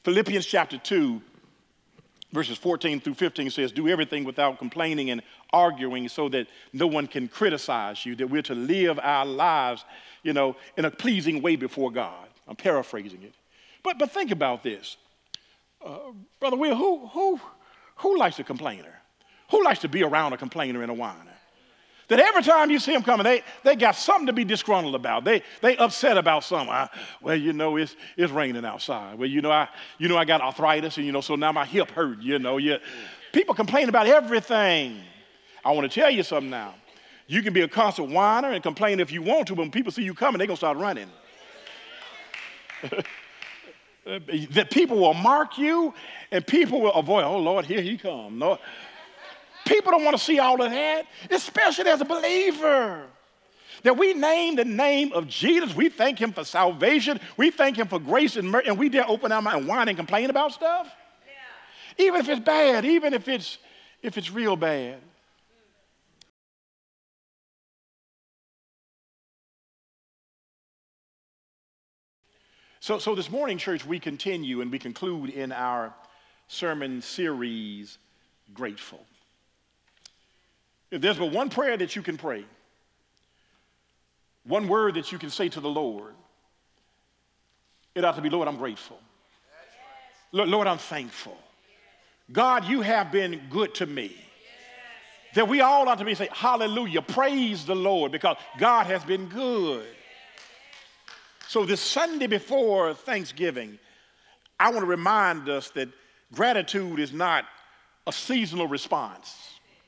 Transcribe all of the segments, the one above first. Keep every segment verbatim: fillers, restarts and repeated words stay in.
Philippians chapter two, verses fourteen through fifteen says, do everything without complaining and arguing so that no one can criticize you, that we're to live our lives, you know, in a pleasing way before God. I'm paraphrasing it. But but think about this. Uh, Brother Will, who, who, who likes a complainer? Who likes to be around a complainer and a whiner? That every time you see them coming, they, they got something to be disgruntled about. They they upset about something. I, well, you know, it's it's raining outside. Well, you know, I you know I got arthritis, and you know, so now my hip hurt. You know, you, people complain about everything. I want to tell you something now. You can be a constant whiner and complain if you want to, but when people see you coming, they're gonna start running. That people will mark you, and people will avoid. Oh Lord, here he comes. No. People don't want to see all of that, especially as a believer. That we name the name of Jesus, we thank him for salvation, we thank him for grace and mercy, and we dare open our mouth and whine and complain about stuff. Yeah. Even if it's bad, even if it's if it's real bad. So, so this morning, church, we continue and we conclude in our sermon series, Grateful. If there's but one prayer that you can pray, one word that you can say to the Lord, it ought to be, Lord, I'm grateful. Lord, Lord, I'm thankful. God, you have been good to me. That we all ought to be saying, hallelujah, praise the Lord, because God has been good. So this Sunday before Thanksgiving, I want to remind us that gratitude is not a seasonal response.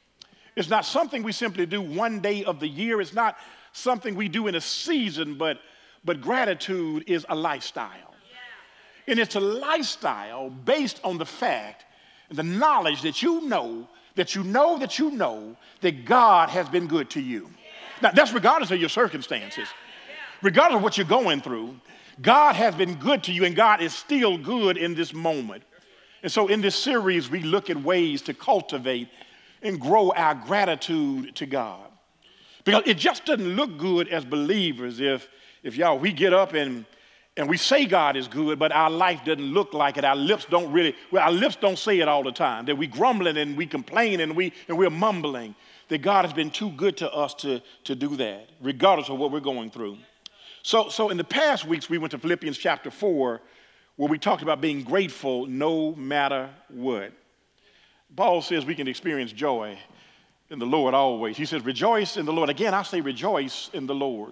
It's not something we simply do one day of the year. It's not something we do in a season, but, but gratitude is a lifestyle. Yeah. And it's a lifestyle based on the fact, the knowledge that you know, that you know that you know that God has been good to you. Yeah. Now, that's regardless of your circumstances. Yeah. Yeah. Regardless of what you're going through, God has been good to you, and God is still good in this moment. And so in this series, we look at ways to cultivate and grow our gratitude to God. Because it just doesn't look good as believers if, if y'all, we get up and, and we say God is good, but our life doesn't look like it. Our lips don't really, well, our lips don't say it all the time. That we grumbling and we complain and, we, and we're mumbling. That God has been too good to us to, to do that, regardless of what we're going through. So, so in the past weeks, we went to Philippians chapter four, where we talked about being grateful no matter what. Paul says we can experience joy in the Lord always. He says, rejoice in the Lord. Again, I say rejoice in the Lord.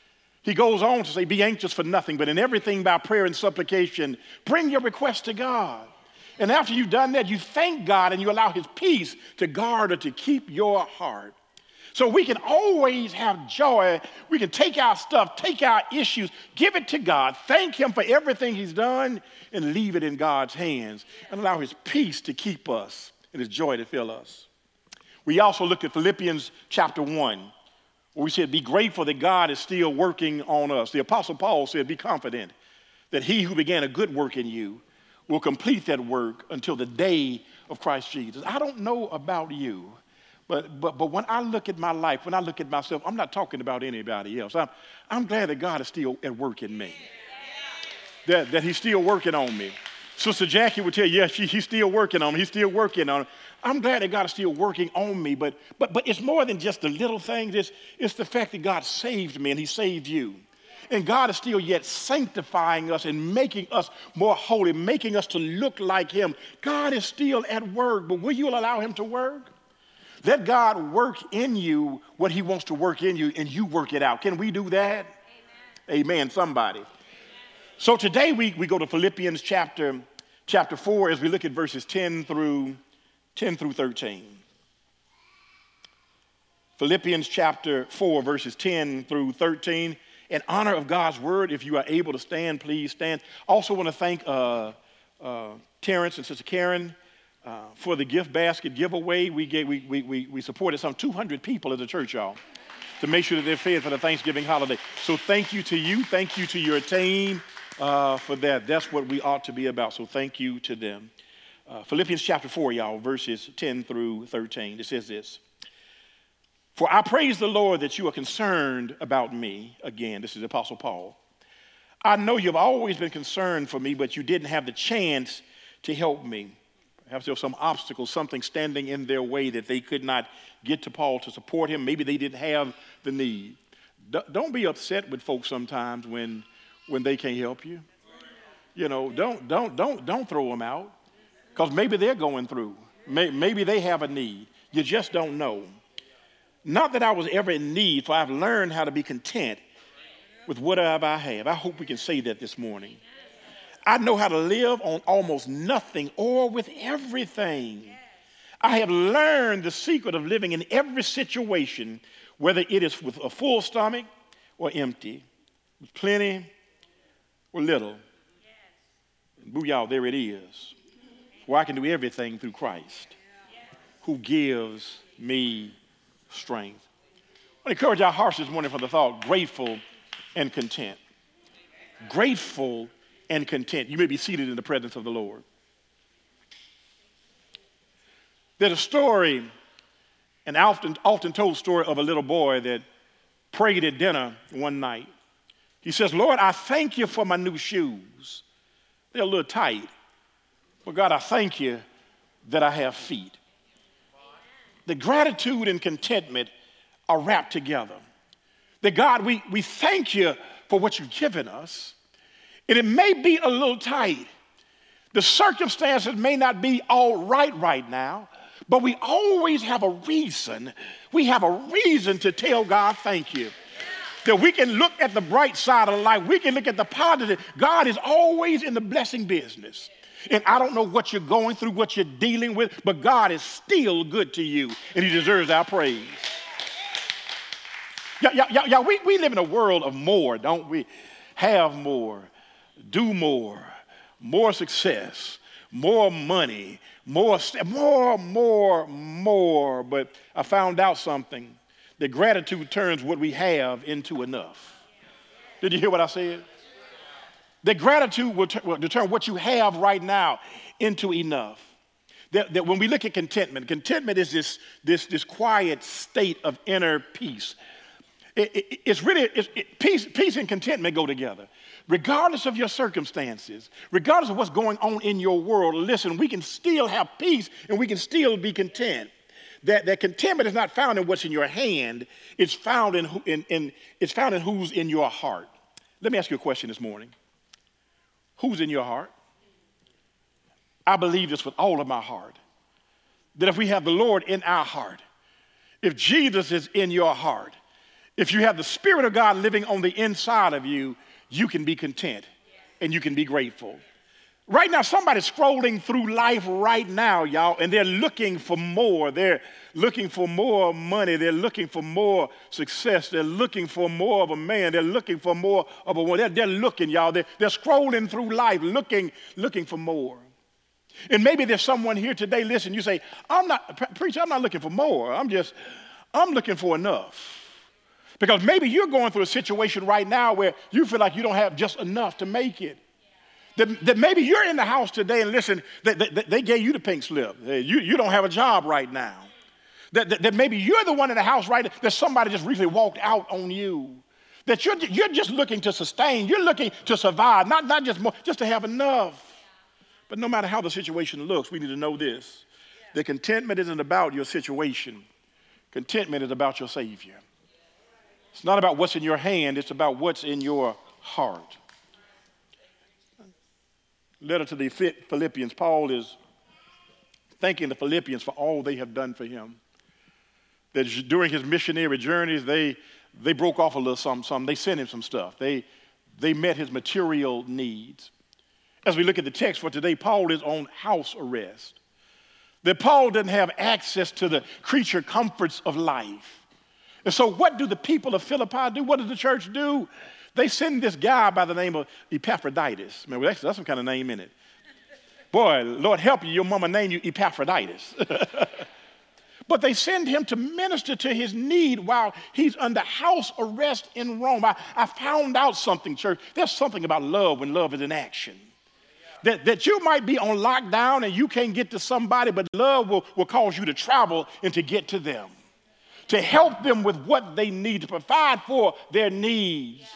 He goes on to say, be anxious for nothing, but in everything by prayer and supplication, bring your request to God. And after you've done that, you thank God and you allow his peace to guard or to keep your heart. So we can always have joy. We can take our stuff, take our issues, give it to God, thank him for everything he's done, and leave it in God's hands and allow his peace to keep us and his joy to fill us. We also looked at Philippians chapter one, where we said, be grateful that God is still working on us. The Apostle Paul said, be confident that he who began a good work in you will complete that work until the day of Christ Jesus. I don't know about you. But, but, but when I look at my life, when I look at myself, I'm not talking about anybody else. I'm, I'm glad that God is still at work in me, that, that he's still working on me. Sister Jackie would tell you, yes, she, he's still working on me. He's still working on me. I'm glad that God is still working on me, but, but, but it's more than just the little things. It's, it's the fact that God saved me and he saved you. And God is still yet sanctifying us and making us more holy, making us to look like him. God is still at work, but will you allow him to work? Let God work in you what he wants to work in you, and you work it out. Can we do that? Amen. Amen, somebody. Amen. So today we, we go to Philippians chapter, chapter four as we look at verses ten through thirteen. Philippians chapter four, verses ten through thirteen. In honor of God's word, if you are able to stand, please stand. Also want to thank uh, uh, Terrence and Sister Karen Uh, for the gift basket giveaway. We, gave, we, we, we, we supported some two hundred people as a church, y'all, to make sure that they're fed for the Thanksgiving holiday. So thank you to you. Thank you to your team uh, for that. That's what we ought to be about. So thank you to them. Uh, Philippians chapter four, y'all, verses ten through thirteen. It says this. For I praise the Lord that you are concerned about me. Again, this is Apostle Paul. I know you've always been concerned for me, but you didn't have the chance to help me. Perhaps there was some obstacle, something standing in their way that they could not get to Paul to support him. Maybe they didn't have the need. D- don't be upset with folks sometimes when, when they can't help you. You know, don't, don't, don't, don't throw them out, because maybe they're going through. May, maybe they have a need. You just don't know. Not that I was ever in need, for I've learned how to be content with whatever I have. I hope we can say that this morning. I know how to live on almost nothing or with everything. I have learned the secret of living in every situation, whether it is with a full stomach or empty, with plenty or little. And booyah, there it is. For I can do everything through Christ, who gives me strength. I want to encourage our hearts this morning for the thought, grateful and content. Grateful and content. You may be seated in the presence of the Lord. There's a story, an often, often told story of a little boy that prayed at dinner one night. He says, Lord, I thank you for my new shoes. They're a little tight. But God, I thank you that I have feet. The gratitude and contentment are wrapped together. That God, we, we thank you for what you've given us. And it may be a little tight. The circumstances may not be all right right now, but we always have a reason. We have a reason to tell God thank you. That we can look at the bright side of life. We can look at the positive. God is always in the blessing business. And I don't know what you're going through, what you're dealing with, but God is still good to you, and he deserves our praise. Yeah, yeah, yeah, yeah. We, we live in a world of more, don't we? Have more, do more, more success, more money, more, more, more, more. But I found out something, that gratitude turns what we have into enough. Did you hear what I said? That gratitude will, t- will determine what you have right now into enough. That, that when we look at contentment, contentment is this, this, this quiet state of inner peace. It, it, it's really, it's, it, peace, peace and contentment go together. Regardless of your circumstances, regardless of what's going on in your world, listen, we can still have peace and we can still be content. That, that contentment is not found in what's in your hand, it's found in, in, in, it's found in who's in your heart. Let me ask you a question this morning. Who's in your heart? I believe this with all of my heart. That if we have the Lord in our heart, if Jesus is in your heart, if you have the Spirit of God living on the inside of you, you can be content and you can be grateful. Right now, somebody's scrolling through life right now, y'all, and they're looking for more. They're looking for more money. They're looking for more success. They're looking for more of a man. They're looking for more of a woman. They're, they're looking, y'all. They're, they're scrolling through life looking, looking for more. And maybe there's someone here today, listen, you say, I'm not, preacher, I'm not looking for more. I'm just, I'm looking for enough. Because maybe you're going through a situation right now where you feel like you don't have just enough to make it. That, that maybe you're in the house today and listen, that, that, they gave you the pink slip. You, you don't have a job right now. That, that, that maybe you're the one in the house right now that somebody just recently walked out on you. That you're, you're just looking to sustain. You're looking to survive, not, not just more, just to have enough. But no matter how the situation looks, we need to know this. That contentment isn't about your situation. Contentment is about your Savior. It's not about what's in your hand. It's about what's in your heart. Letter to the Philippians, Paul is thanking the Philippians for all they have done for him. That during his missionary journeys, they, they broke off a little something, something. They sent him some stuff. They, they met his material needs. As we look at the text for today, Paul is on house arrest. That Paul doesn't have access to the creature comforts of life. And so what do the people of Philippi do? What does the church do? They send this guy by the name of Epaphroditus. Man, that's, that's some kind of name in it. Boy, Lord help you, your mama named you Epaphroditus. But they send him to minister to his need while he's under house arrest in Rome. I, I found out something, church. There's something about love when love is in action. That, that you might be on lockdown and you can't get to somebody, but love will, will cause you to travel and to get to them. To help them with what they need, to provide for their needs.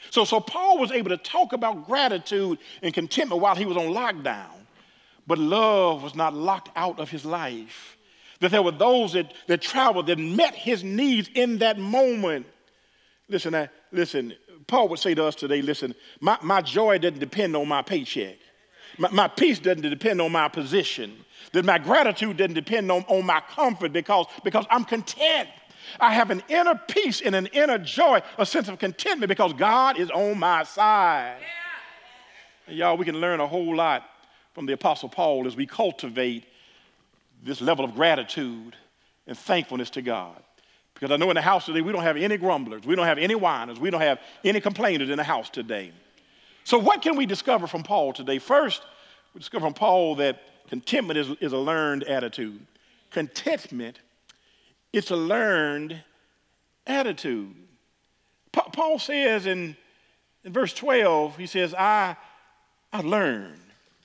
So, so Paul was able to talk about gratitude and contentment while he was on lockdown. But love was not locked out of his life. That there were those that, that traveled, that met his needs in that moment. Listen, I, listen, Paul would say to us today, listen, my, my joy doesn't depend on my paycheck. My, my peace doesn't depend on my position. That my gratitude doesn't depend on, on my comfort because, because I'm content. I have an inner peace and an inner joy, a sense of contentment because God is on my side. Yeah. And y'all, we can learn a whole lot from the Apostle Paul as we cultivate this level of gratitude and thankfulness to God. Because I know in the house today, we don't have any grumblers. We don't have any whiners. We don't have any complainers in the house today. So what can we discover from Paul today? First, we discover from Paul that contentment is, is a learned attitude. Contentment, it's a learned attitude. Pa- Paul says in, in verse twelve, he says, I, I learned.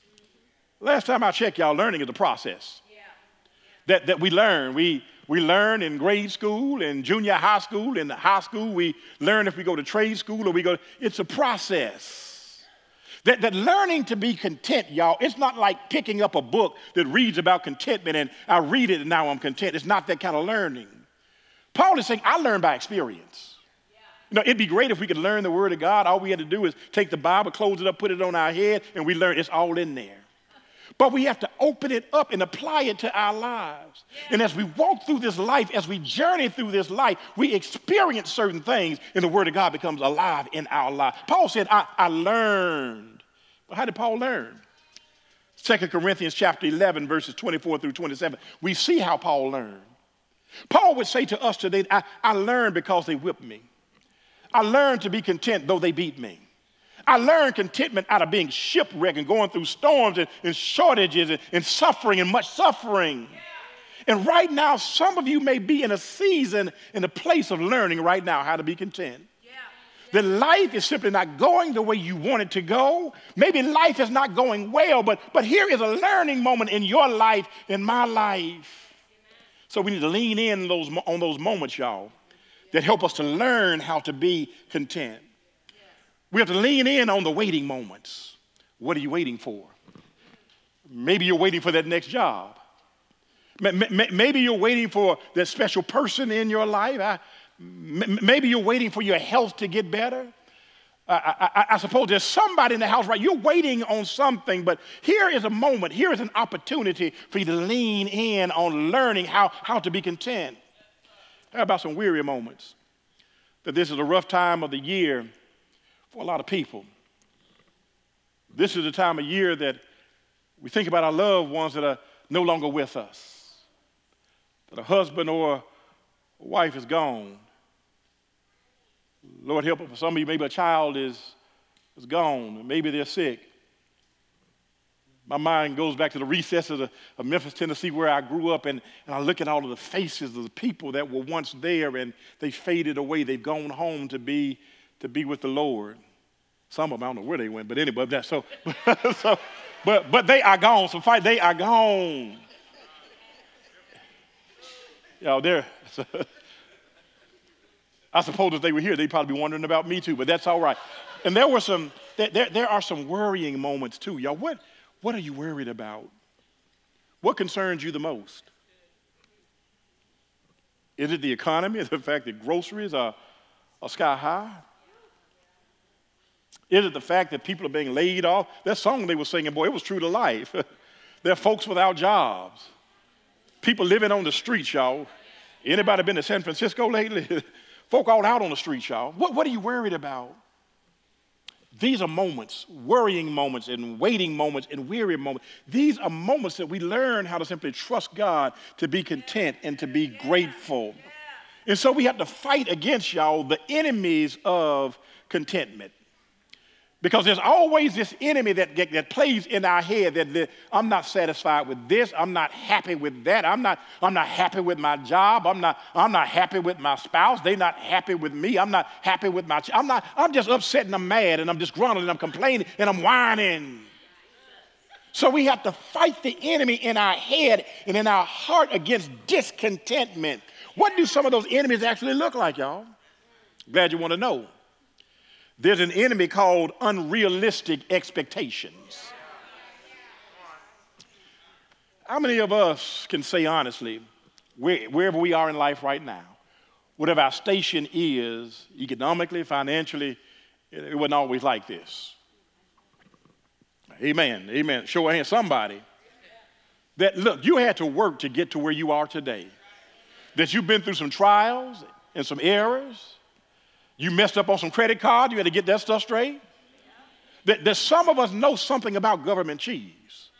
Last time I checked, y'all, learning is a process. Yeah. That, that we learn. We, we learn in grade school, in junior high school, in high school. We learn if we go to trade school or we go, it's a process. That, that learning to be content, y'all, it's not like picking up a book that reads about contentment and I read it and now I'm content. It's not that kind of learning. Paul is saying, I learned by experience. Yeah. You know, it'd be great if we could learn the word of God. All we had to do is take the Bible, close it up, put it on our head, and we learn it's all in there. But we have to open it up and apply it to our lives. Yeah. And as we walk through this life, as we journey through this life, we experience certain things and the word of God becomes alive in our life. Paul said, I, I learned. Well, how did Paul learn? Second Corinthians chapter eleven, verses twenty-four through twenty-seven. We see how Paul learned. Paul would say to us today, I, I learned because they whipped me. I learned to be content though they beat me. I learned contentment out of being shipwrecked and going through storms and, and shortages and, and suffering and much suffering. Yeah. And right now, some of you may be in a season, in a place of learning right now how to be content. Yeah. Yeah. That life is simply not going the way you want it to go. Maybe life is not going well, but, but here is a learning moment in your life, in my life. Amen. So we need to lean in those, on those moments, y'all, that help us to learn how to be content. We have to lean in on the waiting moments. What are you waiting for? Maybe you're waiting for that next job. Maybe you're waiting for that special person in your life. Maybe you're waiting for your health to get better. I, I, I suppose there's somebody in the house, right? You're waiting on something, but here is a moment. Here is an opportunity for you to lean in on learning how, how to be content. How about some weary moments? That this is a rough time of the year for a lot of people. This is the time of year that we think about our loved ones that are no longer with us. That a husband or a wife is gone. Lord help, for some of you, maybe a child is, is gone. Maybe they're sick. My mind goes back to the recesses of, of Memphis, Tennessee, where I grew up, and, and I look at all of the faces of the people that were once there, and they faded away. They've gone home to be to be with the Lord. Some of them, I don't know where they went, but anyway, that's so, so but but they are gone. So fight, they are gone. Y'all, they're, I suppose if they were here, they'd probably be wondering about me too, but that's all right. And there were some, there, there are some worrying moments too. Y'all, what, what are you worried about? What concerns you the most? Is it the economy? The fact that groceries are, are sky high? Is it the fact that people are being laid off? That song they were singing, boy, it was true to life. There are folks without jobs. People living on the streets, y'all. Anybody been to San Francisco lately? Folk all out on the streets, y'all. What, what are you worried about? These are moments, worrying moments and waiting moments and weary moments. These are moments that we learn how to simply trust God, to be content and to be grateful. And so we have to fight against, y'all, the enemies of contentment. Because there's always this enemy that, that, that plays in our head that, that I'm not satisfied with this, I'm not happy with that, I'm not, I'm not happy with my job, I'm not, I'm not happy with my spouse, they're not happy with me, I'm not happy with my, I'm not, I'm just upset and I'm mad and I'm disgruntled and I'm complaining and I'm whining. So we have to fight the enemy in our head and in our heart against discontentment. What do some of those enemies actually look like, y'all? Glad you want to know. There's an enemy called unrealistic expectations. How many of us can say honestly, wherever we are in life right now, whatever our station is, economically, financially, it wasn't always like this. Amen, amen. Show a hand, somebody. That, look, you had to work to get to where you are today. That you've been through some trials and some errors. You messed up on some credit cards. You had to get that stuff straight. That, that some of us know something about government cheese.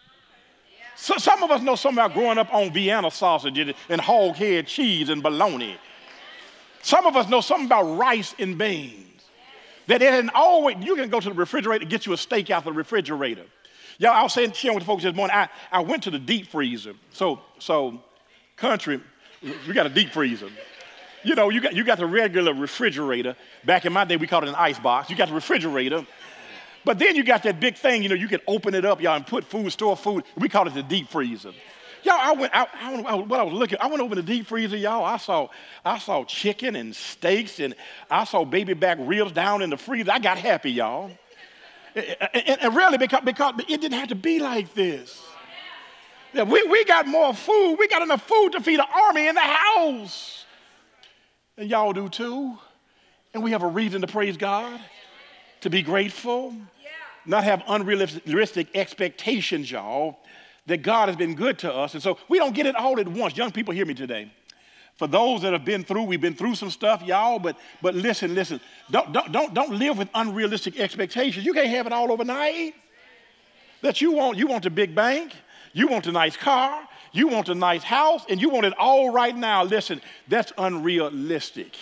So some of us know something about growing up on Vienna sausage and hog head cheese and bologna. Some of us know something about rice and beans. That it isn't always, you can go to the refrigerator and get you a steak out the refrigerator. Y'all, I was saying, sharing with the folks this morning, I, I went to the deep freezer. So, so country, we got a deep freezer. You know, you got, you got the regular refrigerator. Back in my day, we called it an ice box. You got the refrigerator. But then you got that big thing, you know, you can open it up, y'all, and put food, store food. We call it the deep freezer. Y'all, I went, I, I, I, what I was looking, I went over the deep freezer, y'all. I saw, I saw chicken and steaks, and I saw baby back ribs down in the freezer. I got happy, y'all. And, and, and really, because, because it didn't have to be like this. Yeah, we, we got more food. We got enough food to feed an army in the house. And y'all do too. And we have a reason to praise God, to be grateful, not have unrealistic expectations, y'all, that God has been good to us. And so we don't get it all at once. Young people, hear me today. For those that have been through, we've been through some stuff, y'all, but but listen, listen. Don't, don't, don't, don't live with unrealistic expectations. You can't have it all overnight. That you want, you want the big bank, you want the nice car, you want a nice house, and you want it all right now. Listen, that's unrealistic.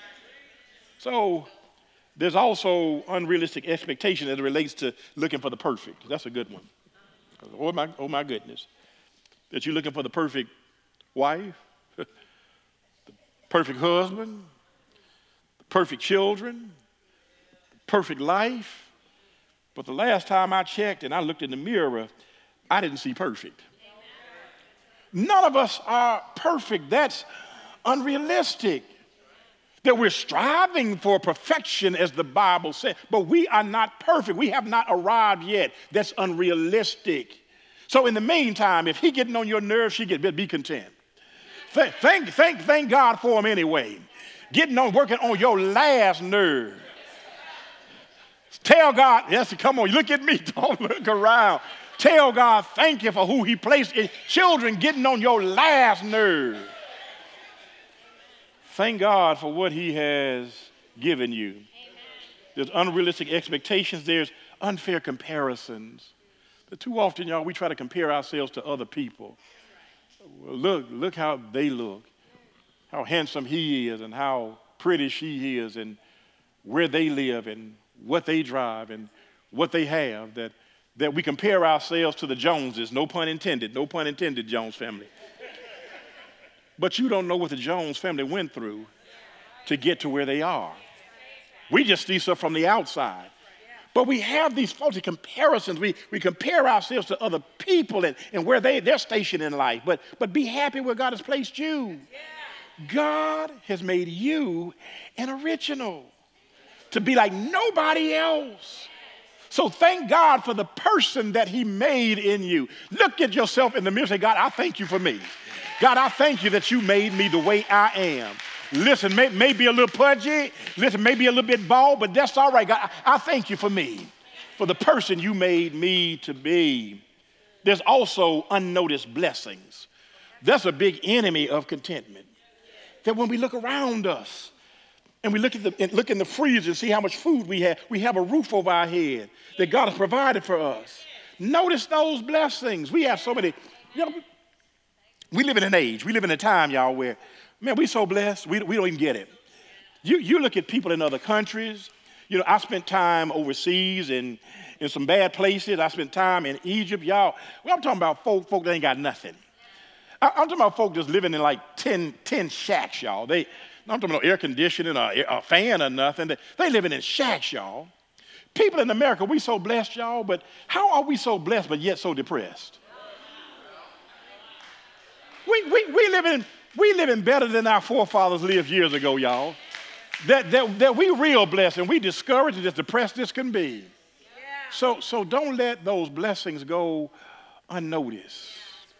So there's also unrealistic expectation as it relates to looking for the perfect. That's a good one. Oh my, oh my goodness. That you're looking for the perfect wife, the perfect husband, the perfect children, the perfect life. But the last time I checked and I looked in the mirror, I didn't see perfect. None of us are perfect. That's unrealistic. That we're striving for perfection, as the Bible says, but we are not perfect. We have not arrived yet. That's unrealistic. So in the meantime, if he getting on your nerves, she get be content. Thank, thank, thank, thank God for him anyway. Getting on, working on your last nerve. Tell God, yes, come on, look at me, don't look around. Tell God, thank you for who he placed in children getting on your last nerve. Thank God for what he has given you. Amen. There's unrealistic expectations. There's unfair comparisons. But too often, y'all, we try to compare ourselves to other people. Well, look, look how they look, how handsome he is, and how pretty she is, and where they live, and what they drive, and what they have, that, that we compare ourselves to the Joneses. No pun intended. No pun intended, Jones family. But you don't know what the Jones family went through to get to where they are. We just see stuff from the outside. But we have these faulty comparisons. We, we compare ourselves to other people and, and where they, they're stationed in life. But, but be happy where God has placed you. God has made you an original to be like nobody else. So thank God for the person that he made in you. Look at yourself in the mirror and say, God, I thank you for me. God, I thank you that you made me the way I am. Listen, may, maybe a little pudgy. Listen, maybe a little bit bald, but that's all right. God, I, I thank you for me, for the person you made me to be. There's also unnoticed blessings. That's a big enemy of contentment. That when we look around us and we look at the and look in the freezer and see how much food we have, we have a roof over our head that God has provided for us. Notice those blessings. We have so many, you know, we live in an age, we live in a time, y'all, where, man, we so blessed, we, we don't even get it. You, you look at people in other countries. You know, I spent time overseas in, in some bad places. I spent time in Egypt, y'all. Well, I'm talking about folk, folk that ain't got nothing. I, I'm talking about folk just living in like ten, ten shacks, y'all. They, I'm talking about air conditioning or a fan or nothing. They, they living in shacks, y'all. People in America, we so blessed, y'all, but how are we so blessed but yet so depressed? We, we, we, live in, we living better than our forefathers lived years ago, y'all. that, that, that we real blessed and we discouraged and as depressed as can be. Yeah. So, so don't let those blessings go unnoticed.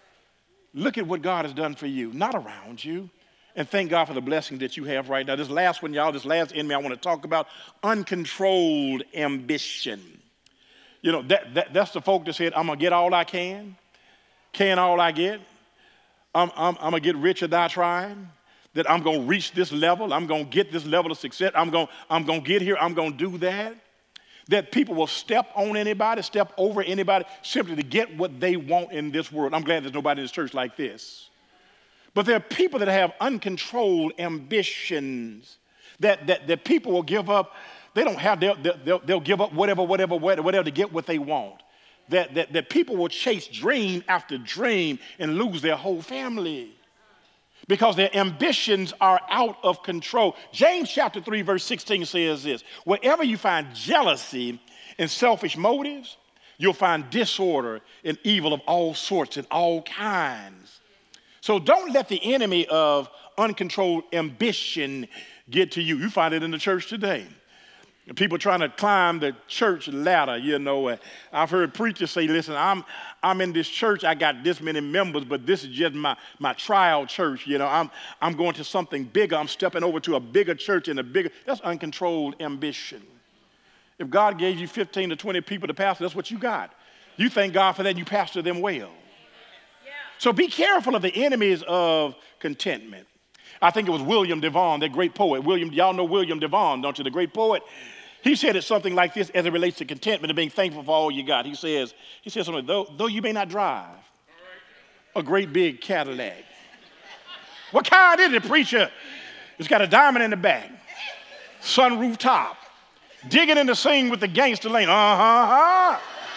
Look at what God has done for you, not around you. And thank God for the blessing that you have right now. This last one, y'all, this last enemy I want to talk about, uncontrolled ambition. You know, that, that that's the folk that said, I'm going to get all I can, can all I get. I'm, I'm, I'm going to get rich or die trying, that I'm going to reach this level. I'm going to get this level of success. I'm going I'm going to get here. I'm going to do that. That people will step on anybody, step over anybody simply to get what they want in this world. I'm glad there's nobody in this church like this. But there are people that have uncontrolled ambitions that, that, that people will give up. They don't have, they'll, they'll, they'll give up whatever, whatever, whatever to get what they want. That, that, that people will chase dream after dream and lose their whole family because their ambitions are out of control. James chapter three, verse sixteen says this: wherever you find jealousy and selfish motives, you'll find disorder and evil of all sorts and all kinds. So don't let the enemy of uncontrolled ambition get to you. You find it in the church today. People trying to climb the church ladder, you know. I've heard preachers say, listen, I'm I'm in this church, I got this many members, but this is just my, my trial church, you know. I'm I'm going to something bigger. I'm stepping over to a bigger church and a bigger, that's uncontrolled ambition. If God gave you fifteen to twenty people to pastor, that's what you got. You thank God for that and you pastor them well. Yeah. So be careful of the enemies of contentment. I think it was William Devon, that great poet. William, y'all know William Devon, don't you? The great poet. He said it something like this as it relates to contentment and being thankful for all you got. He says, he says something, though, though you may not drive a great big Cadillac. What kind is it, preacher? It's got a diamond in the back, sunroof top, digging in the scene with the gangster lane. Uh-huh.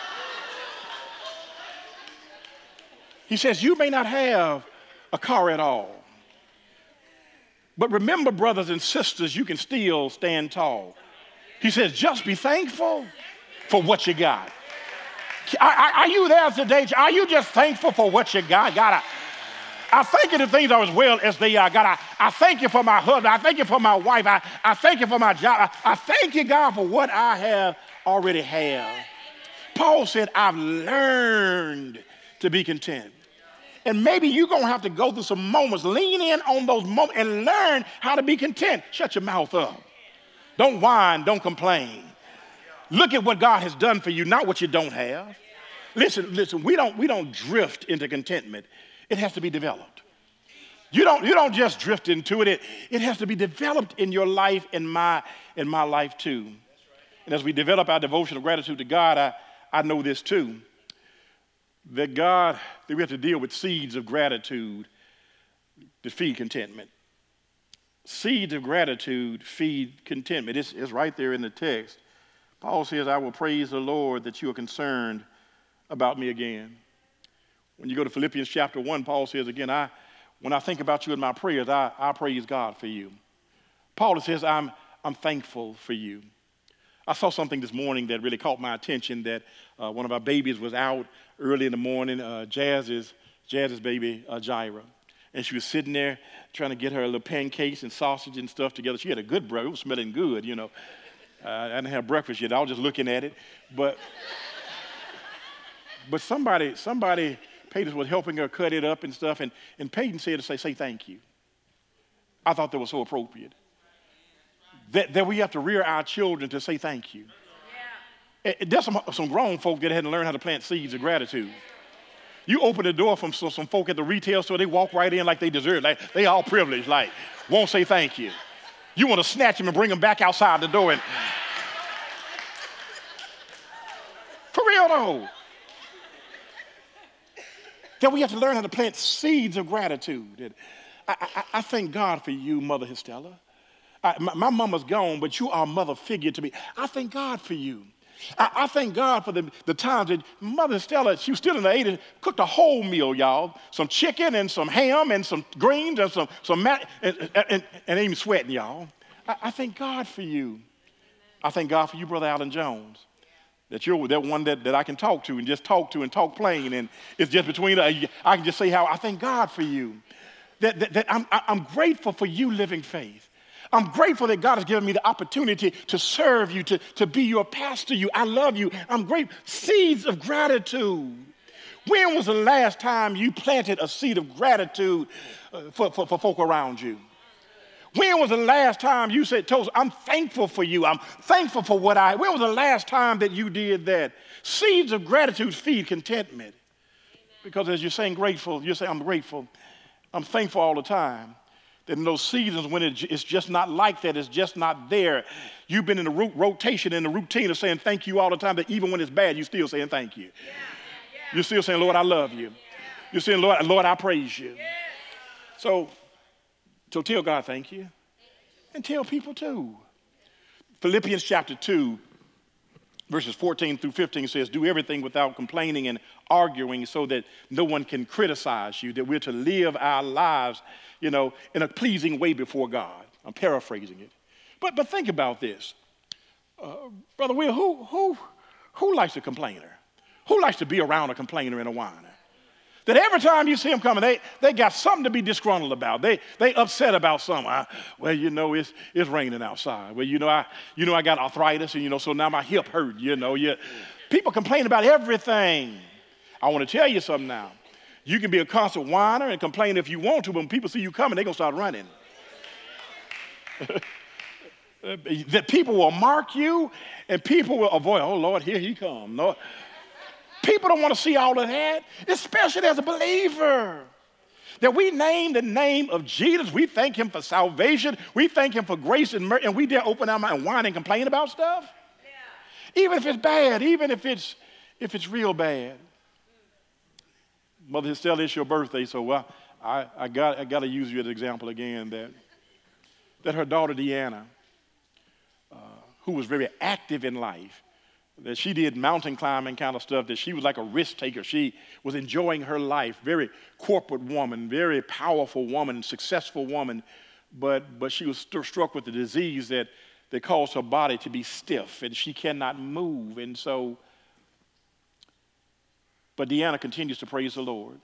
He says, you may not have a car at all. But remember, brothers and sisters, you can still stand tall. He says, just be thankful for what you got. Are, are you there today? Are you just thankful for what you got? God, I, I thank you for things are as well as they are. God, I, I thank you for my husband. I thank you for my wife. I, I thank you for my job. I, I thank you, God, for what I have already have. Paul said, I've learned to be content. And maybe you're going to have to go through some moments, lean in on those moments and learn how to be content. Shut your mouth up. Don't whine, don't complain. Look at what God has done for you, not what you don't have. Listen, listen, we don't, we don't drift into contentment. It has to be developed. You don't, you don't just drift into it. it. It has to be developed in your life, in my, in my life too. And as we develop our devotion of gratitude to God, I, I know this too. That God, that we have to deal with seeds of gratitude to feed contentment. Seeds of gratitude feed contentment. It's, it's right there in the text. Paul says, I will praise the Lord that you are concerned about me again. When you go to Philippians chapter one, Paul says again, I, when I think about you in my prayers, I, I praise God for you. Paul says, I'm, I'm thankful for you. I saw something this morning that really caught my attention, that uh, one of our babies was out early in the morning, uh, Jazz's, Jazz's baby, uh, Jaira. And she was sitting there trying to get her little pancakes and sausage and stuff together. She had a good breakfast. It was smelling good, you know. Uh, I didn't have breakfast yet. I was just looking at it. But but somebody, somebody, Peyton was helping her cut it up and stuff. And, and Peyton said to say, say thank you. I thought that was so appropriate. That, that we have to rear our children to say thank you. Yeah. It, there's some, some grown folk that hadn't learned how to plant seeds of gratitude. You open the door from some, some folk at the retail store, they walk right in like they deserve. Like they all privileged, like won't say thank you. You want to snatch them and bring them back outside the door. And for real though. That we have to learn how to plant seeds of gratitude. And I, I, I thank God for you, Mother Estella. I, my, my mama's gone, but you are a mother figure to me. I thank God for you. I, I thank God for the, the times that Mother Stella, she was still in the eighties, cooked a whole meal, y'all. Some chicken and some ham and some greens and some, some mat, and, and, and even sweating, y'all. I, I thank God for you. I thank God for you, Brother Alan Jones, that you're that one that, that I can talk to and just talk to and talk plain. And it's just between, uh, I can just say how I thank God for you. That, that, that I'm, I'm grateful for you living faith. I'm grateful that God has given me the opportunity to serve you, to, to be your pastor. You, I love you. I'm grateful. Seeds of gratitude. When was the last time you planted a seed of gratitude uh, for, for, for folk around you? When was the last time you said, told, I'm thankful for you. I'm thankful for what I, when was the last time that you did that? Seeds of gratitude feed contentment. Because as you're saying grateful, you're saying, I'm grateful. I'm thankful all the time. That in those seasons when it, it's just not like that, it's just not there, you've been in the ro- rotation, in the routine of saying thank you all the time, that even when it's bad, you're still saying thank you. Yeah. Yeah. You're still saying, Lord, I love you. Yeah. You're saying, Lord, Lord, I praise you. Yeah. So, so tell God thank you. And tell people too. Philippians chapter two, verses fourteen through fifteen says, do everything without complaining and arguing so that no one can criticize you, that we're to live our lives, you know, in a pleasing way before God. I'm paraphrasing it. But but think about this. Uh, Brother Will, who, who, who likes a complainer? Who likes to be around a complainer and a whiner? That every time you see them coming, they, they got something to be disgruntled about. They they upset about something. I, well, you know, it's it's raining outside. Well, you know, I you know I got arthritis, and you know, so now my hip hurt. You know, you, people complain about everything. I want to tell you something now. You can be a constant whiner and complain if you want to, but when people see you coming, they're gonna start running. That people will mark you, and people will avoid. Oh Lord, here he comes. No. People don't want to see all of that, especially as a believer. That we name the name of Jesus, we thank him for salvation, we thank him for grace and mercy, and we dare open our mouth and whine and complain about stuff. Yeah. Even if it's bad, even if it's if it's real bad. Mother Estella, it's your birthday, so uh, I, I got I got to use you as an example again. That that her daughter Deanna, uh, who was very active in life, that she did mountain climbing kind of stuff, that she was like a risk taker. She was enjoying her life, very corporate woman, very powerful woman, successful woman, but but she was st- struck with a disease that, that caused her body to be stiff, and she cannot move. And so, but Deanna continues to praise the Lord.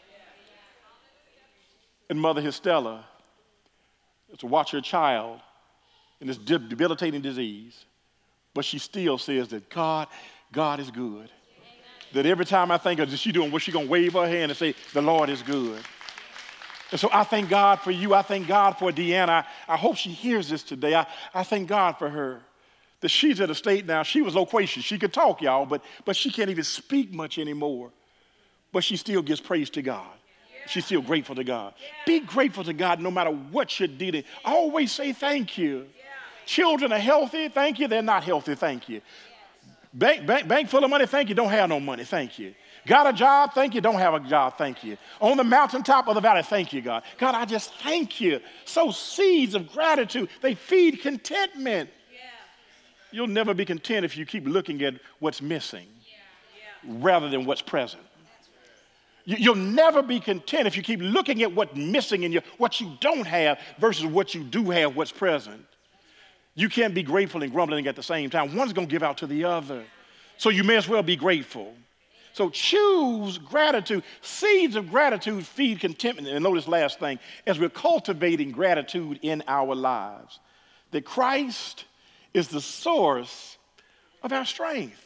And Mother Estella, to watch her child in this debilitating disease, but she still says that God, God is good. Amen. That every time I think of she doing what, she going to wave her hand and say, the Lord is good. And so I thank God for you. I thank God for Deanna. I, I hope she hears this today. I, I thank God for her. That she's at a state now, she was loquacious. She could talk, y'all, but, but she can't even speak much anymore. But she still gives praise to God. Yeah. She's still grateful to God. Yeah. Be grateful to God no matter what you're dealing. Always say thank you. Children are healthy, thank you. They're not healthy, thank you. Bank, bank, bank full of money, thank you. Don't have no money, thank you. Got a job, thank you. Don't have a job, thank you. On the mountaintop of the valley, thank you, God. God, I just thank you. Sow seeds of gratitude. They feed contentment. Yeah. You'll never be content if you keep looking at what's missing yeah. Yeah. rather than what's present. You, you'll never be content if you keep looking at what's missing in you, what you don't have versus what you do have, what's present. You can't be grateful and grumbling at the same time. One's going to give out to the other. So you may as well be grateful. So choose gratitude. Seeds of gratitude feed contentment. And notice last thing, as we're cultivating gratitude in our lives, that Christ is the source of our strength.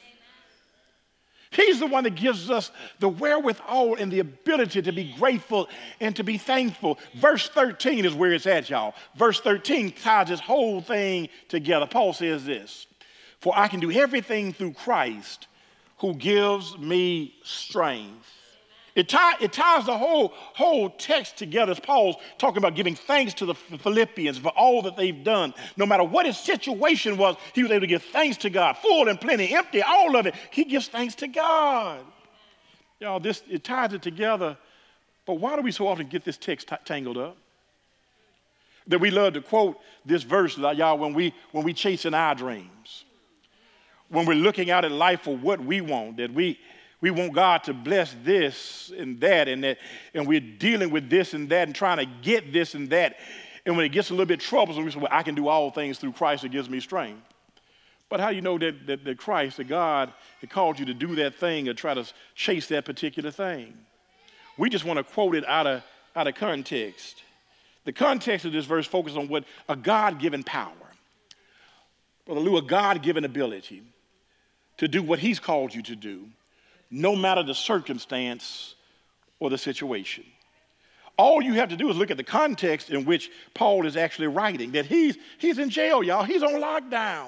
He's the one that gives us the wherewithal and the ability to be grateful and to be thankful. Verse thirteen is where it's at, y'all. Verse thirteen ties this whole thing together. Paul says this, for I can do everything through Christ who gives me strength. It, tie, it ties the whole, whole text together as Paul's talking about giving thanks to the Philippians for all that they've done. No matter what his situation was, he was able to give thanks to God. Full and plenty, empty, all of it. He gives thanks to God. Y'all, this, it ties it together. But why do we so often get this text t- tangled up? That we love to quote this verse, y'all, when we, when we chasing our dreams. When we're looking out at life for what we want, that we... We want God to bless this and that and that, and we're dealing with this and that and trying to get this and that. And when it gets a little bit troublesome, we say, well, I can do all things through Christ that gives me strength. But how do you know that, that, that Christ, that God, had called you to do that thing or try to chase that particular thing? We just want to quote it out of, out of context. The context of this verse focuses on what a God-given power, Brother Lou, a God-given ability to do what he's called you to do, no matter the circumstance or the situation. All you have to do is look at the context in which Paul is actually writing, that he's, he's in jail, y'all. He's on lockdown.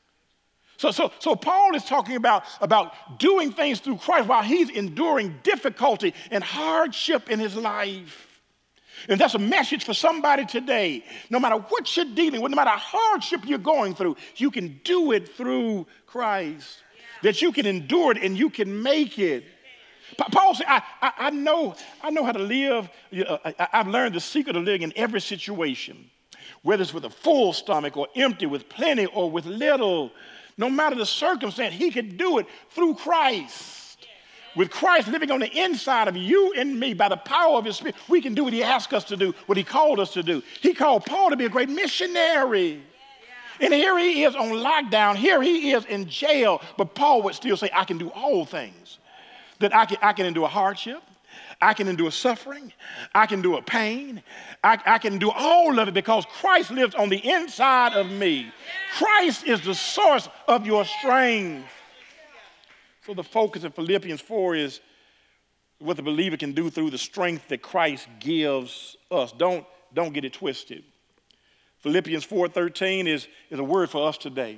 So, so, so Paul is talking about, about doing things through Christ while he's enduring difficulty and hardship in his life. And that's a message for somebody today. No matter what you're dealing with, no matter how hardship you're going through, you can do it through Christ. Yeah. That you can endure it and you can make it. Pa- Paul said, I, I, I, know, I know how to live. I, I've learned the secret of living in every situation, whether it's with a full stomach or empty, with plenty or with little. No matter the circumstance, he can do it through Christ. With Christ living on the inside of you and me by the power of his Spirit, we can do what he asked us to do, what he called us to do. He called Paul to be a great missionary. Yeah. And here he is on lockdown. Here he is in jail. But Paul would still say, I can do all things. That I can, I can endure hardship. I can endure suffering. I can endure pain. I, I can do all of it because Christ lives on the inside of me. Christ is the source of your strength. So the focus of Philippians four is what the believer can do through the strength that Christ gives us. Don't, don't get it twisted. Philippians four thirteen is, is a word for us today.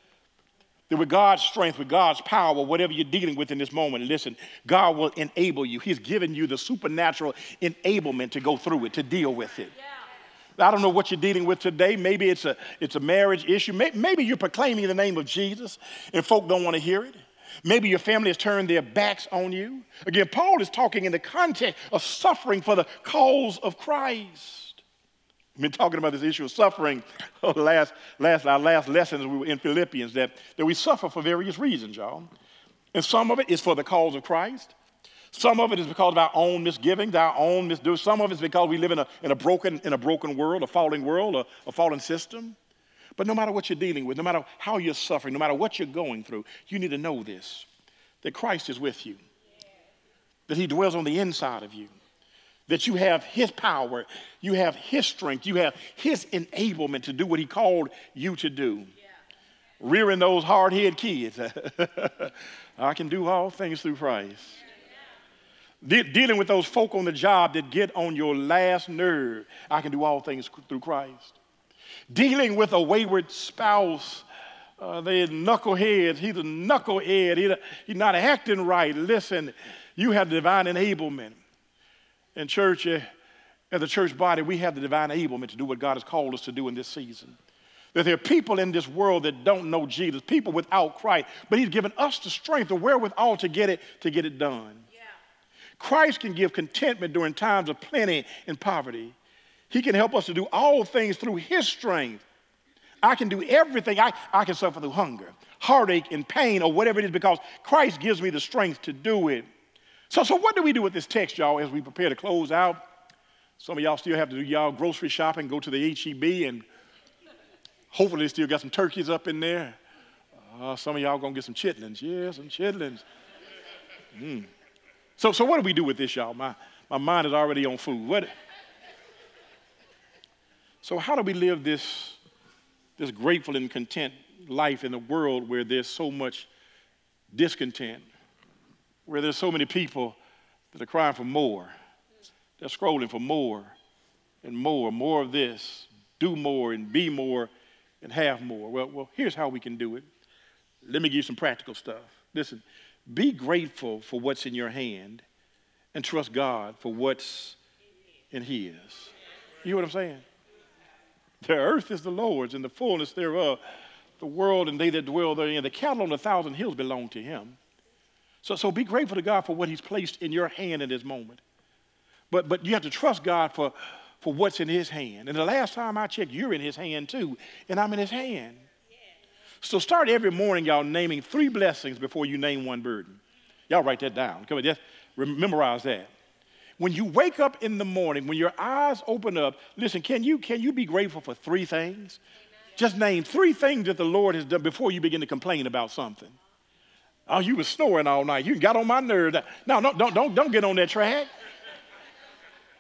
That with God's strength, with God's power, whatever you're dealing with in this moment, listen, God will enable you. He's given you the supernatural enablement to go through it, to deal with it. Yeah. I don't know what you're dealing with today. Maybe it's a, it's a marriage issue. Maybe, maybe you're proclaiming the name of Jesus and folk don't want to hear it. Maybe your family has turned their backs on you. Again, Paul is talking in the context of suffering for the cause of Christ. We've been talking about this issue of suffering last, last, our last lessons we were in Philippians, that, that we suffer for various reasons, y'all. And some of it is for the cause of Christ. Some of it is because of our own misgivings, our own misdoings. Some of it is because we live in a, in a, broken, in a broken world, a falling world, a, a fallen system. But no matter what you're dealing with, no matter how you're suffering, no matter what you're going through, you need to know this, that Christ is with you, that he dwells on the inside of you, that you have his power, you have his strength, you have his enablement to do what he called you to do. Yeah. Rearing those hard-headed kids, I can do all things through Christ. De- dealing with those folk on the job that get on your last nerve, I can do all things through Christ. Dealing with a wayward spouse, uh, they're knuckleheads. He's a knucklehead. He, he's not acting right. Listen, you have the divine enablement. In church, uh, as a church body, we have the divine enablement to do what God has called us to do in this season. That there are people in this world that don't know Jesus, people without Christ, but he's given us the strength, the wherewithal to get it, to get it done. Yeah. Christ can give contentment during times of plenty and poverty. He can help us to do all things through his strength. I can do everything. I, I can suffer through hunger, heartache, and pain, or whatever it is, because Christ gives me the strength to do it. So, so what do we do with this text, y'all, as we prepare to close out? Some of y'all still have to do y'all grocery shopping, go to the H E B, and hopefully they still got some turkeys up in there. Uh, some of y'all going to get some chitlins. Yeah, some chitlins. Mm. So, so what do we do with this, y'all? My, my mind is already on food. What? So how do we live this, this grateful and content life in a world where there's so much discontent, where there's so many people that are crying for more, they're scrolling for more and more, more of this, do more and be more and have more? Well, well, here's how we can do it. Let me give you some practical stuff. Listen, be grateful for what's in your hand and trust God for what's in his. You know what I'm saying? The earth is the Lord's and the fullness thereof, the world and they that dwell therein. The cattle on a thousand hills belong to him. So, so be grateful to God for what he's placed in your hand in this moment. But, but you have to trust God for, for what's in his hand. And the last time I checked, you're in his hand too, and I'm in his hand. So start every morning, y'all, naming three blessings before you name one burden. Y'all write that down. Come on, just memorize that. When you wake up in the morning, when your eyes open up, listen, can you, can you be grateful for three things? Amen. Just name three things that the Lord has done before you begin to complain about something. Oh, you were snoring all night. You got on my nerves. No, no, don't, don't, don't get on that track.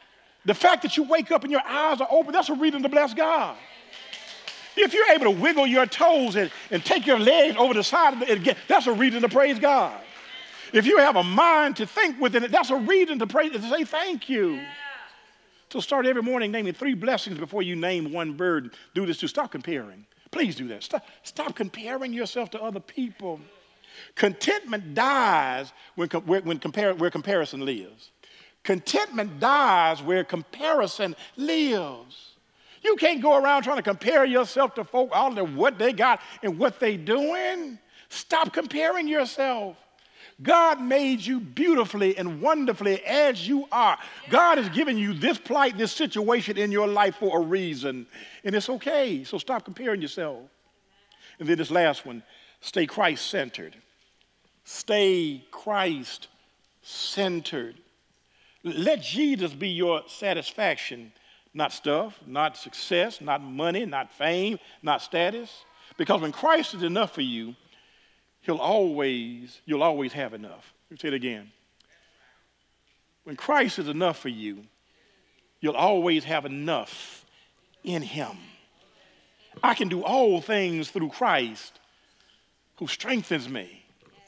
The fact that you wake up and your eyes are open, that's a reason to bless God. If you're able to wiggle your toes and, and take your legs over the side of it, again, that's a reason to praise God. If you have a mind to think within it, that's a reason to praise, to say thank you. Yeah. So start every morning naming three blessings before you name one bird. Do this to stop comparing. Please do that. Stop, stop comparing yourself to other people. Contentment dies when, when compare, where comparison lives. Contentment dies where comparison lives. You can't go around trying to compare yourself to folk, all of what they got and what they doing. Stop comparing yourself. God made you beautifully and wonderfully as you are. God has given you this plight, this situation in your life for a reason, and it's okay. So stop comparing yourself. And then this last one, stay Christ-centered. Stay Christ-centered. Let Jesus be your satisfaction. Not stuff, not success, not money, not fame, not status. Because when Christ is enough for you, he'll always, you'll always have enough. Let me say it again. When Christ is enough for you, you'll always have enough in him. I can do all things through Christ who strengthens me.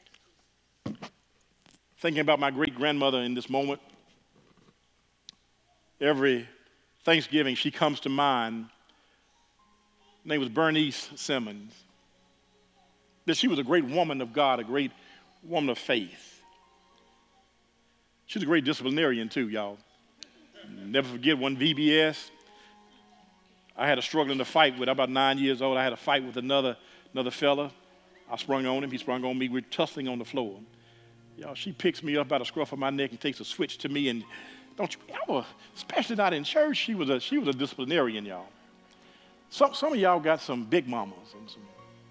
Thinking about my great-grandmother in this moment, every Thanksgiving, she comes to mind. Her name was Bernice Simmons. That she was a great woman of God, a great woman of faith. She was a great disciplinarian too, y'all. Never forget one V B S. I had a struggle in a fight with, about nine years old, I had a fight with another, another fella. I sprung on him, he sprung on me, we were tussling on the floor. Y'all, she picks me up by the scruff of my neck and takes a switch to me, and don't you ever, especially not in church, she was a, she was a disciplinarian, y'all. Some, some of y'all got some big mamas and some,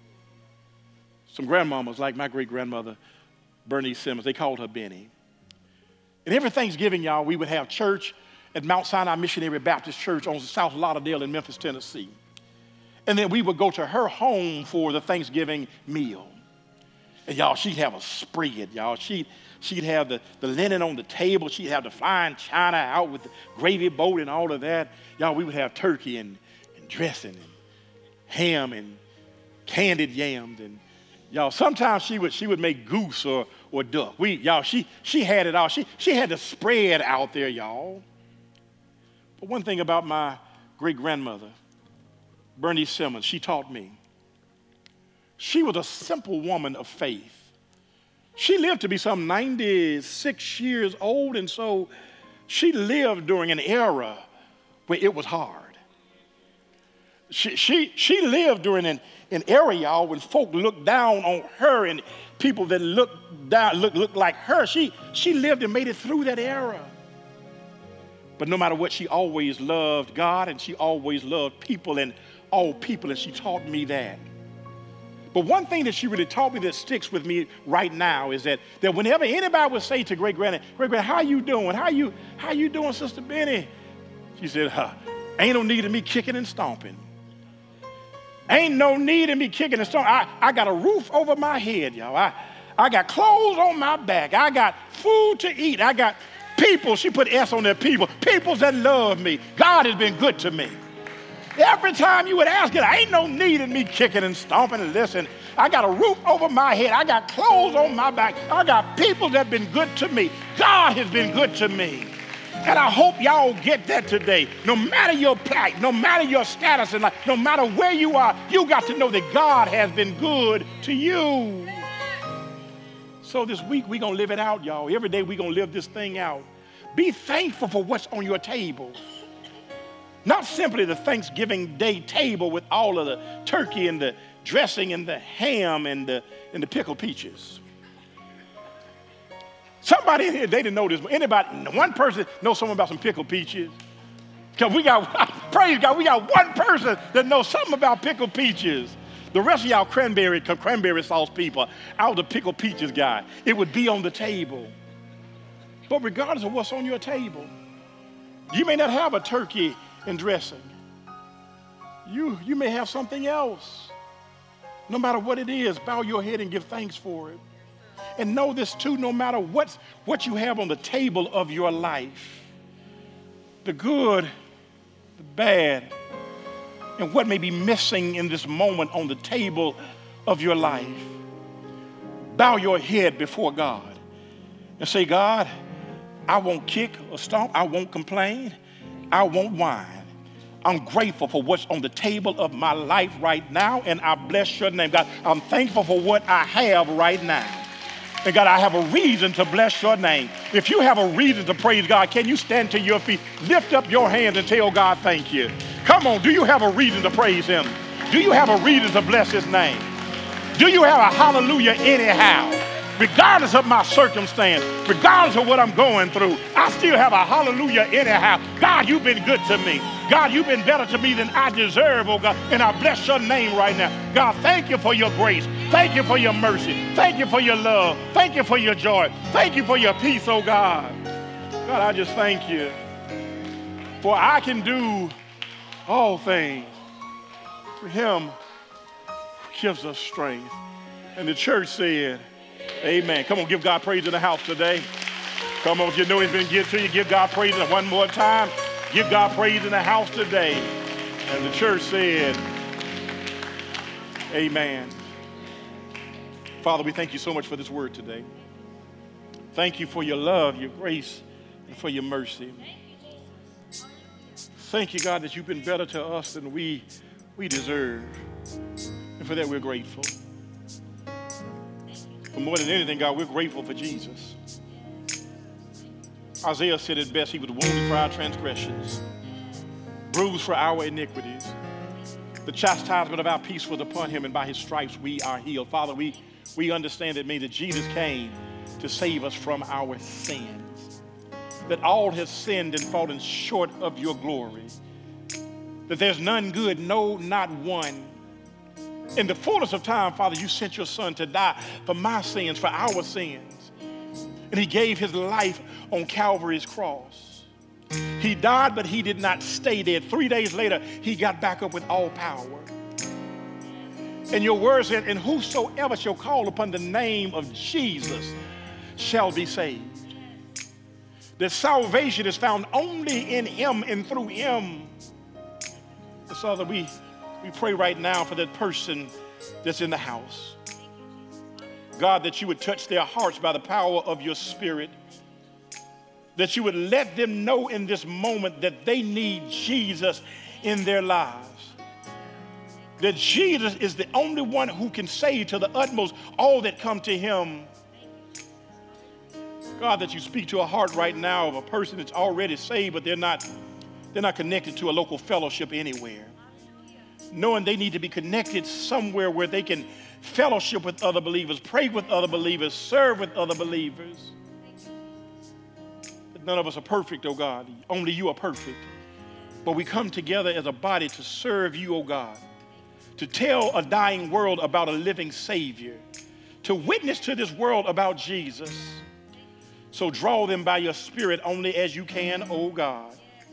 some grandmamas like my great-grandmother, Bernice Simmons. They called her Benny. And every Thanksgiving, y'all, we would have church at Mount Sinai Missionary Baptist Church on South Lauderdale in Memphis, Tennessee. And then we would go to her home for the Thanksgiving meal. And y'all, she'd have a spread, y'all. She'd, she'd have the, the linen on the table. She'd have the fine china out with the gravy boat and all of that. Y'all, we would have turkey and, and dressing and ham and candied yams. And y'all, sometimes she would she would make goose or, or duck. We, y'all, she, she had it all. She, she had the spread out there, y'all. But one thing about my great-grandmother, Bernice Simmons, she taught me. She was a simple woman of faith. She lived to be some ninety-six years old, and so she lived during an era where it was hard. She, she, she lived during an, an era, y'all, when folk looked down on her and people that looked down looked, looked like her. She, she lived and made it through that era. But no matter what, she always loved God, and she always loved people and all people, and she taught me that. But one thing that she really taught me that sticks with me right now is that, that whenever anybody would say to great-granny, great-granny, how you doing? How you, how you doing, Sister Benny? She said, huh, ain't no need of me kicking and stomping. Ain't no need of me kicking and stomping. I, I got a roof over my head, y'all. I, I got clothes on my back. I got food to eat. I got people, she put S on their people, people that love me. God has been good to me. Every time you would ask it, ain't no need in me kicking and stomping and listen. I got a roof over my head. I got clothes on my back. I got people that have been good to me. God has been good to me. And I hope y'all get that today. No matter your plight, no matter your status in life, no matter where you are, you got to know that God has been good to you. So this week, we're going to live it out, y'all. Every day, we're going to live this thing out. Be thankful for what's on your table. Not simply the Thanksgiving Day table with all of the turkey and the dressing and the ham and the, and the pickled peaches. Somebody in here, they didn't know this, but anybody, one person knows something about some pickled peaches? Because we got, praise God, we got one person that knows something about pickled peaches. The rest of y'all cranberry, cranberry sauce people, I was the pickled peaches guy. It would be on the table. But regardless of what's on your table, you may not have a turkey and dressing. You, you may have something else. No matter what it is, bow your head and give thanks for it. And know this too, no matter what's, what you have on the table of your life, the good, the bad, and what may be missing in this moment on the table of your life. Bow your head before God and say, God, I won't kick or stomp. I won't complain. I won't whine. I'm grateful for what's on the table of my life right now, and I bless your name. God, I'm thankful for what I have right now. And God, I have a reason to bless your name. If you have a reason to praise God, can you stand to your feet, lift up your hands and tell God thank you? Come on, do you have a reason to praise him? Do you have a reason to bless his name? Do you have a hallelujah anyhow? Regardless of my circumstance, regardless of what I'm going through, I still have a hallelujah anyhow. God, you've been good to me. God, you've been better to me than I deserve, oh God, and I bless your name right now. God, thank you for your grace. Thank you for your mercy. Thank you for your love. Thank you for your joy. Thank you for your peace, oh God. God, I just thank you. For I can do all things through him who gives us strength. And the church said, amen. Come on, give God praise in the house today. Come on, if you know he's been good to you, give God praise one more time. Give God praise in the house today. And the church said, amen. Father, we thank you so much for this word today. Thank you for your love, your grace, and for your mercy. Thank you, God, that you've been better to us than we, we deserve. And for that, we're grateful. For more than anything, God, we're grateful for Jesus. Isaiah said it best, he was wounded for our transgressions, bruised for our iniquities. The chastisement of our peace was upon him, and by his stripes we are healed. Father, we, we understand it means that Jesus came to save us from our sins, that all has sinned and fallen short of your glory, that there's none good, no, not one. In the fullness of time, Father, you sent your son to die for my sins, for our sins. And he gave his life on Calvary's cross. He died, but he did not stay dead. Three days later, he got back up with all power. And your word said, and whosoever shall call upon the name of Jesus shall be saved. That salvation is found only in him and through him. And so that we, we pray right now for that person that's in the house. God, that you would touch their hearts by the power of your Spirit, that you would let them know in this moment that they need Jesus in their lives, that Jesus is the only one who can save to the utmost all that come to him. God, that you speak to a heart right now of a person that's already saved, but they're not, they're not connected to a local fellowship anywhere, knowing they need to be connected somewhere where they can fellowship with other believers, pray with other believers, serve with other believers. But none of us are perfect, oh God. Only you are perfect. But we come together as a body to serve you, oh God, to tell a dying world about a living Savior, to witness to this world about Jesus. So draw them by your Spirit only as you can, oh God.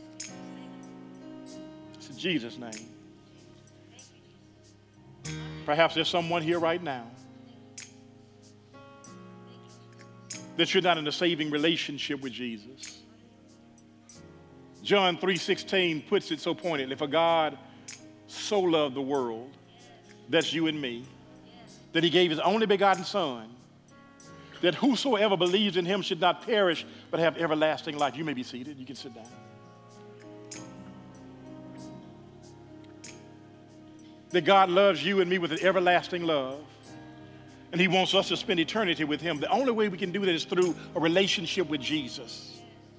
It's in Jesus' name. Perhaps there's someone here right now that you're not in a saving relationship with Jesus. John three sixteen puts it so pointedly, for God so loved the world, that's you and me, that he gave his only begotten Son, that whosoever believes in him should not perish but have everlasting life. You may be seated. You can sit down. That God loves you and me with an everlasting love. And he wants us to spend eternity with him. The only way we can do that is through a relationship with Jesus.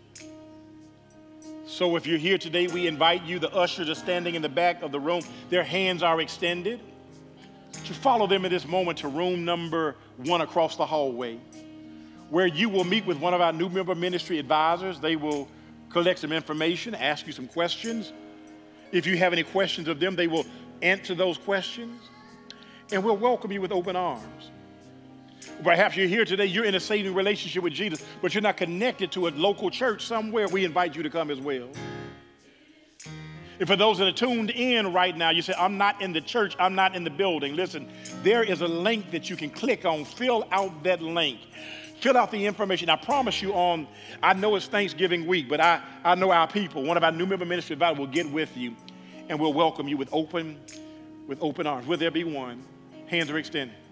So if you're here today, we invite you. The ushers are standing in the back of the room. Their hands are extended. To follow them in this moment to room number one across the hallway, where you will meet with one of our new member ministry advisors. They will collect some information, ask you some questions. If you have any questions of them, they will answer those questions, and we'll welcome you with open arms. Perhaps you're here today, you're in a saving relationship with Jesus, but you're not connected to a local church somewhere. We invite you to come as well. And for those that are tuned in right now, you say, I'm not in the church, I'm not in the building. Listen, there is a link that you can click on. Fill out that link. Fill out the information. I promise you on, I know it's Thanksgiving week, but I, I know our people, one of our new member ministry advisors will get with you and we'll welcome you with open, with open arms. Will there be one? Hands are extended.